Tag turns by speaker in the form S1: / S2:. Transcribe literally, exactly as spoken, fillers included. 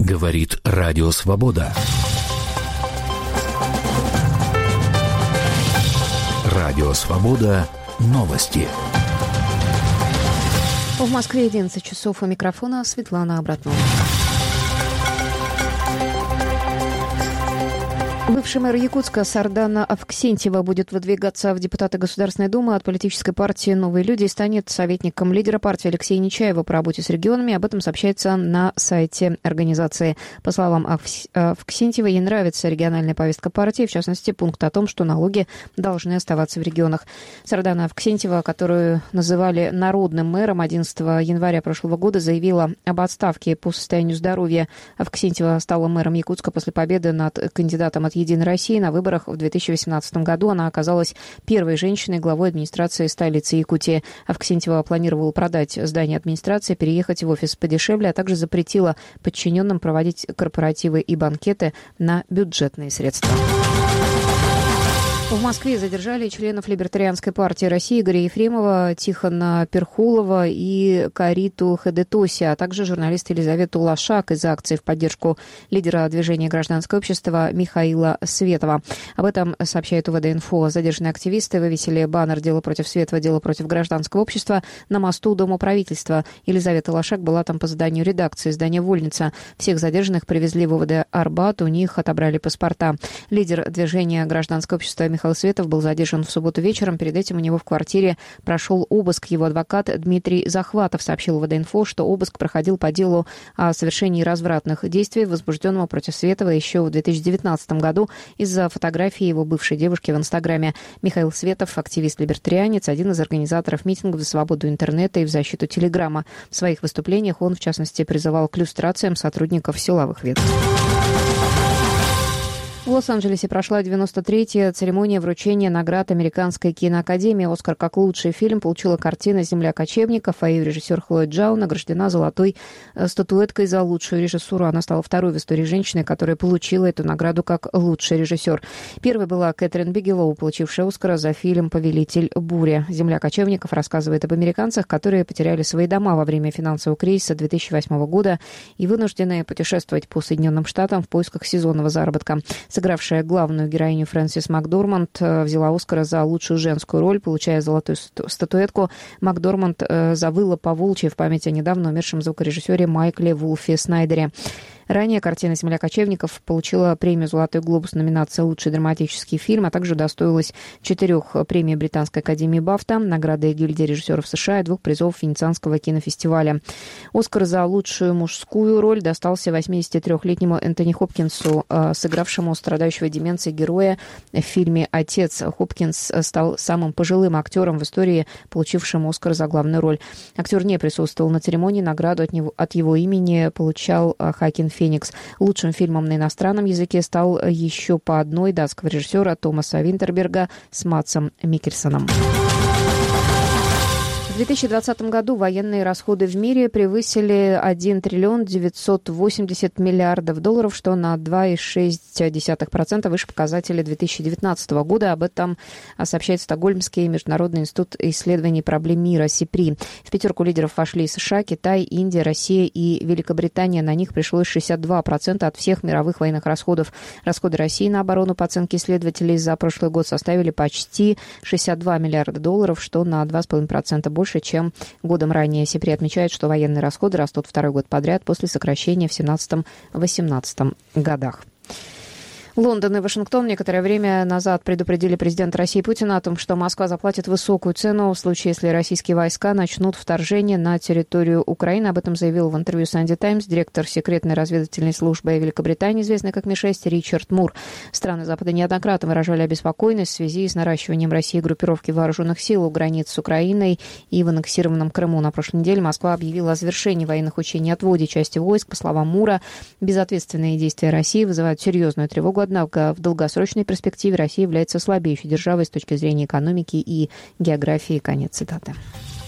S1: Говорит Радио Свобода. Радио Свобода. Новости.
S2: В Москве одиннадцать часов. У микрофона Светлана Абратнова. Бывший мэр Якутска Сардана Авксентьева будет выдвигаться в депутаты Государственной Думы от политической партии «Новые люди» и станет советником лидера партии Алексея Нечаева по работе с регионами. Об этом сообщается на сайте организации. По словам Авксентьева, ей нравится региональная повестка партии, в частности, пункт о том, что налоги должны оставаться в регионах. Сардана Авксентьева, которую называли народным мэром, одиннадцатого января прошлого года заявила об отставке по состоянию здоровья. Авксентьева стала мэром Якутска после победы над кандидатом от «Единой России» на выборах в две тысячи восемнадцатом году. Она оказалась первой женщиной главой администрации столицы Якутии. Авксентьева планировала продать здание администрации, переехать в офис подешевле, а также запретила подчиненным проводить корпоративы и банкеты на бюджетные средства. В Москве задержали членов Либертарианской партии России Игоря Ефремова, Тихона Перхулова и Кариту Хедетоси, а также журналиста Елизавету Лошак из акции в поддержку лидера движения «Гражданское общество» Михаила Светова. Об этом сообщает УВД-инфо. Задержанные активисты вывесили баннер «Дело против Светова, дело против гражданского общества» на мосту Дома правительства. Елизавета Лошак была там по заданию редакции издания «Вольница». Всех задержанных привезли в УВД Арбат, у них отобрали паспорта. Лидер движения «Гражданское общество» Михаил Михаил Светов был задержан в субботу вечером. Перед этим у него в квартире прошел обыск. Его адвокат Дмитрий Захватов сообщил УВД-инфо, что обыск проходил по делу о совершении развратных действий, возбужденного против Светова еще в две тысячи девятнадцатом году из-за фотографии его бывшей девушки в Инстаграме. Михаил Светов, активист-либертарианец, один из организаторов митингов за свободу интернета и в защиту Телеграма. В своих выступлениях он, в частности, призывал к люстрациям сотрудников силовых ведомств. В Лос-Анджелесе прошла девяносто третья церемония вручения наград Американской киноакадемии. «Оскар» как лучший фильм получила картина «Земля кочевников», а ее режиссер Хлоя Джао награждена золотой статуэткой за лучшую режиссуру. Она стала второй в истории женщиной, которая получила эту награду как лучший режиссер. Первой была Кэтрин Бигелоу, получившая «Оскара» за фильм «Повелитель бури». «Земля кочевников» рассказывает об американцах, которые потеряли свои дома во время финансового кризиса две тысячи восьмого года и вынуждены путешествовать по Соединенным Штатам в поисках сезонного заработка. Сыгравшая главную героиню Фрэнсис Макдорманд взяла «Оскара» за лучшую женскую роль, получая золотую статуэтку. Макдорманд завыла по-волчьи в память о недавно умершем звукорежиссере Майкле Вулфе Снайдере. Ранее картина «Земля кочевников» получила премию «Золотой глобус» номинация «Лучший драматический фильм», а также удостоилась четырех премий Британской академии Бафта, награды гильдии режиссеров США и двух призов Венецианского кинофестиваля. «Оскар» за лучшую мужскую роль достался восьмидесятитрёхлетнему Энтони Хопкинсу, сыгравшему страдающего деменцией героя в фильме «Отец». Хопкинс стал самым пожилым актером в истории, получившим «Оскар» за главную роль. Актер не присутствовал на церемонии, награду от, него, от его имени получал Хоакин Феникс. Лучшим фильмом на иностранном языке стал еще по одной датского режиссера Томаса Винтерберга с Мадсом Миккельсеном. В две тысячи двадцатом году военные расходы в мире превысили один триллион девятьсот восемьдесят миллиардов долларов, что на два целых шесть десятых процента выше показателя две тысячи девятнадцатого года. Об этом сообщает Стокгольмский международный институт исследований проблем мира СИПРИ. В пятерку лидеров вошли США, Китай, Индия, Россия и Великобритания. На них пришлось шестьдесят два процента от всех мировых военных расходов. Расходы России на оборону, по оценке исследователей, за прошлый год составили почти шестьдесят два миллиарда долларов, что на два целых пять десятых процента больше, чем годом ранее. СИПРИ отмечает, что военные расходы растут второй год подряд после сокращения в семнадцатом-восемнадцатом годах. Лондон и Вашингтон некоторое время назад предупредили президента России Путина о том, что Москва заплатит высокую цену в случае, если российские войска начнут вторжение на территорию Украины. Об этом заявил в интервью Sunday Times директор секретной разведывательной службы Великобритании, известный как Ми шесть, Ричард Мур. Страны Запада неоднократно выражали обеспокоенность в связи с наращиванием России группировки вооруженных сил у границ с Украиной и в аннексированном Крыму. На прошлой неделе Москва объявила о завершении военных учений и отводе части войск. По словам Мура, безответственные действия России вызывают серьезную тревогу. Однако в долгосрочной перспективе Россия является слабеющей державой с точки зрения экономики и географии. Конец цитаты.